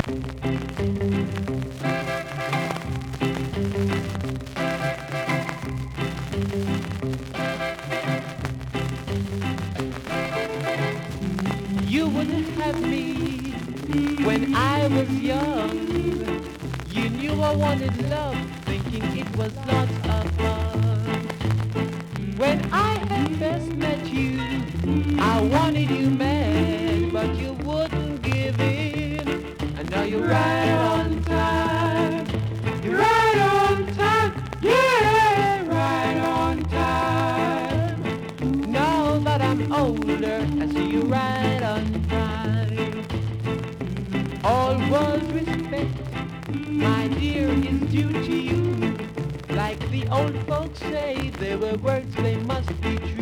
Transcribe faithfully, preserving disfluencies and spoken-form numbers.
You wouldn't have me when I was young. You knew I wanted love, thinking it was lots of fun. When I had first met you, I wanted you mad, but you wouldn't give in. And now you're right on time. You're right on time. Yeah, right on time. Now that I'm older, I see you right on time. All was respect, my dear, is due to you. Like the old folks say, there were words, they must be true.